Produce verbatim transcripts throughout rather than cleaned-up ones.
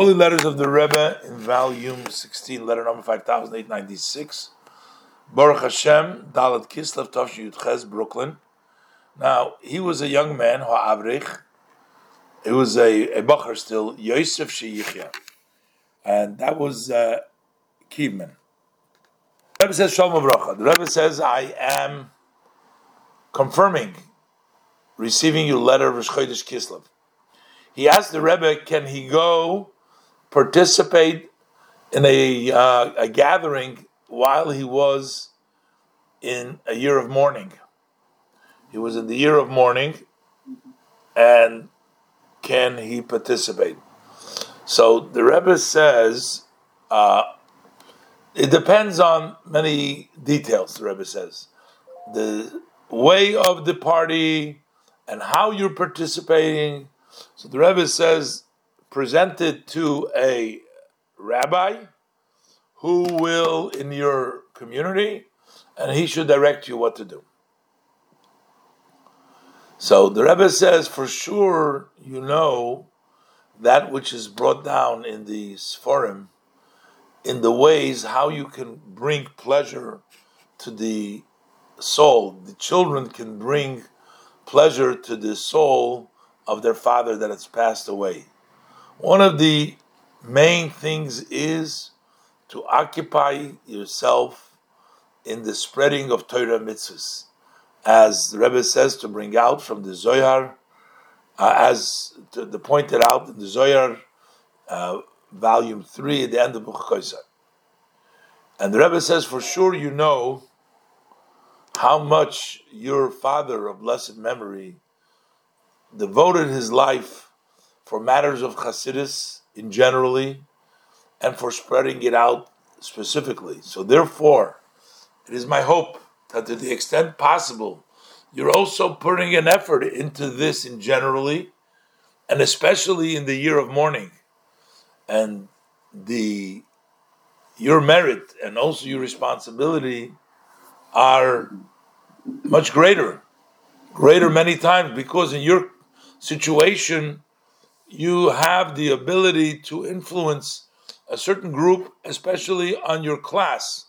Holy Letters of the Rebbe in volume sixteen, letter number five thousand eight hundred ninety-six. Baruch Hashem, Dalet Kislev, Tavshin Yud Ches, Brooklyn. Now, he was a young man, Ha'avrich. He was a, a bacher still, Yosef Sheyichya. And that was uh, Kievman. The Rebbe says, Shalom Avrocha. The Rebbe says, I am confirming, receiving your letter of Rosh Chodesh Kislev. He asked the Rebbe, can he go participate in a, uh, a gathering while he was in a year of mourning? He was in the year of mourning, and can he participate? So the Rebbe says, uh, it depends on many details, the Rebbe says. The way of the party and how you're participating. So the Rebbe says, present it to a rabbi who will, in your community, and he should direct you what to do. So the Rebbe says, for sure, you know, that which is brought down in the Sforim, in the ways how you can bring pleasure to the soul. The children can bring pleasure to the soul of their father that has passed away. One of the main things is to occupy yourself in the spreading of Torah mitzvahs. As the Rebbe says, to bring out from the Zohar, uh, as to, the pointed out in the Zohar, uh, volume three, at the end of Buch Koisar. And the Rebbe says, for sure you know how much your father of blessed memory devoted his life for matters of Chassidus in generally, and for spreading it out specifically. So therefore, it is my hope that to the extent possible, you're also putting an effort into this in generally, and especially in the year of mourning. And the your merit and also your responsibility are much greater, greater many times, because in your situation, you have the ability to influence a certain group, especially on your class.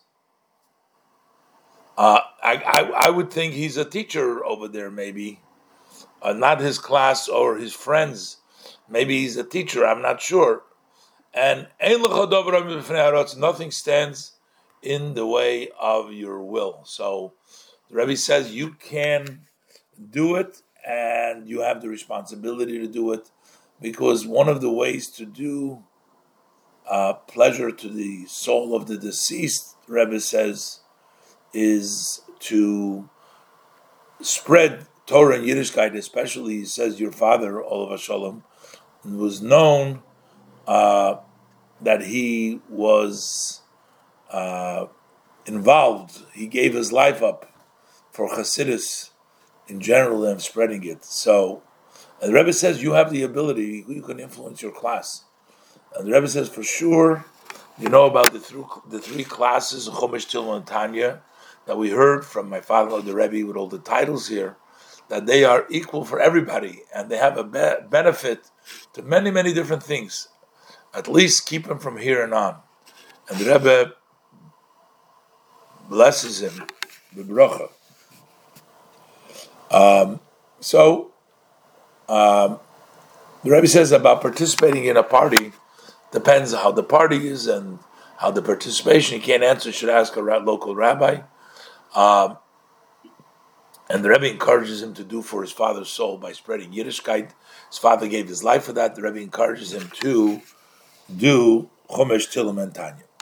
Uh, I, I I would think he's a teacher over there, maybe. Uh, not his class or his friends. Maybe he's a teacher, I'm not sure. And nothing stands in the way of your will. So the Rebbe says you can do it, and you have the responsibility to do it, because one of the ways to do uh, pleasure to the soul of the deceased, the Rebbe says, is to spread Torah and Yiddishkeit. Especially, he says, your father, Olav Shalom, was known uh, that he was uh, involved. He gave his life up for Chassidus in general and spreading it. So, and the Rebbe says you have the ability, you can influence your class. And the Rebbe says, for sure, you know about the three, the three classes, Chumash, Tilma, and Tanya, that we heard from my father, the Rebbe, with all the titles here, that they are equal for everybody, and they have a be- benefit to many, many different things. At least keep them from here and on. And the Rebbe blesses him, b'bracha. Um, so, um, the Rebbe says about participating in a party, depends how the party is and how the participation. You can't answer, you should ask a local rabbi. Um, and the Rebbe encourages him to do for his father's soul by spreading Yiddishkeit. His father gave his life for that. The Rebbe encourages him to do Chumash, Tilum, and Tanya.